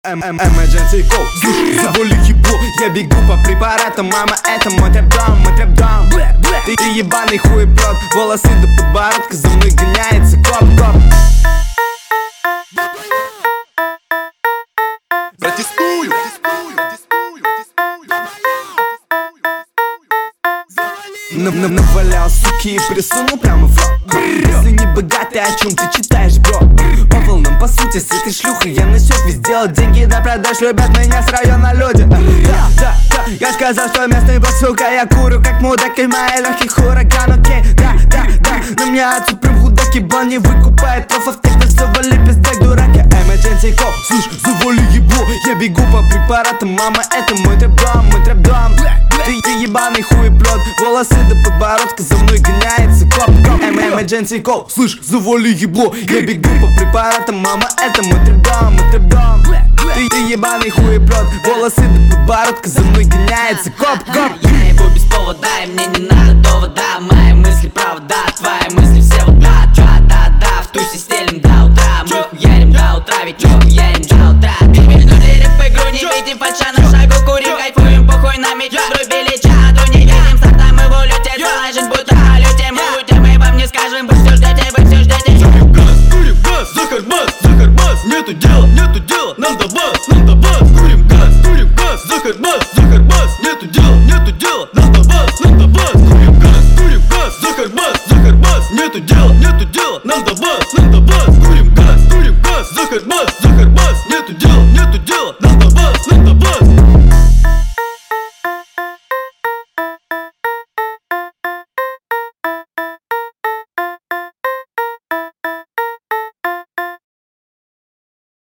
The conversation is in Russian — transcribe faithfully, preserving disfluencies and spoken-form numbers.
Emergency call, слушай, завали ебло. Я бегу по препаратам, мама, это мой трэп-даун, мой трэп-даун. Ты, ты ебаный хуеплет, волосы до подбородка, за мной гоняется коп-коп. Протестую, протестую, Навалял суки и присунул прямо в рот. Если не богатый, о чем ты читаешь, бро? По волнам, по сути, с этой шлюхой я насек везде. Деньги на продаж, любят меня с района люди. Да, да, да, я сказал, что местный босс, сука. Я курю, как мудак, и мои легких ураган, окей. Да, да, да, на меня отцу прям худак, ебан не выкупает профов. Тогда завали пиздак, дурак. Я emergency call, слышь, завали ебло. Я бегу по препаратам, мама, это мой трэп-даун, мой трэп-даун. Ты, ты ебаный хуеплет, волосы до подбородка, за мной гоняется коп-коп. Emergency call, слышь, завали ебло. Я бегу по препаратам, мама, это мой трэп-даун, мой трэп-даун. Ты, ты ебаный хуеплет, волосы до подбородка, за мной гоняется коп-коп. Я его без повода, и мне не надо довода. Мои мысли правда, твои мысли все вот да. Чё, да-да, в тусе стелим до утра. Мы хуярим до утра, ведь чё хуярим до утра. Перевернули рэп игру, не видим фальша на шагу, курим, кайфуем, похуй на мечу. Врубили чату, не видим старта, мы в улете. Целая жизнь будто полете, мы уйдем, мы вам не скажем. Вы все ждете, вы все ждете. Курим газ, курим газ, захарбас, захарбас. Нету дела, нету дела, нам до вас, нам до вас. Курим газ, курим газ, захарбас, захарбас. Нету дела, нету дела, нам до вас, нам до вас. Курим газ, курим газ, захарбас, захарбас. Нету дела, нету дела, нам до вас, нам до вас. Курим газ, курим газ, захарбас, захарбас. Нету дела, нету дела, нам до вас, нам до вас.